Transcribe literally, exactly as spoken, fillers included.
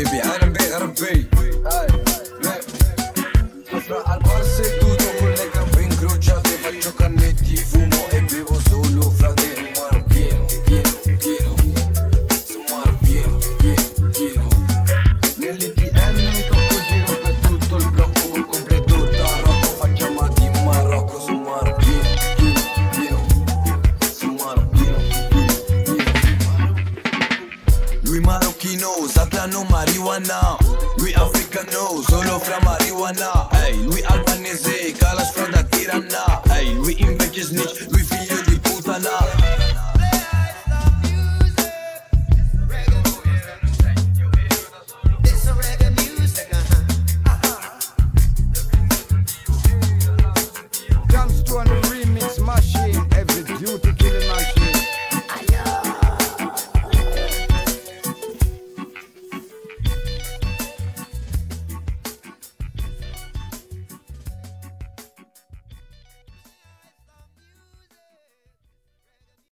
baby, انا بقربي al bar seduto con le gambe incrociate, faccio cannetti, fumo e bevo solo frate. Maro pieno, pieno, pieno, su maro pieno, pieno, pieno. Nell'I T M mi tocco giro per tutto il blocco, col completo da Rocco, facciamo di Marocco. Su maro pieno, pieno, pieno, su maro pieno, pieno, pieno. Lui marocchino, Zatlano, marijuana. Lui africano, solo fra marijuana. Ehi, lui albanese, cala sfrada tiranna. Ehi, lui invece snitch, lui figlio di puttana.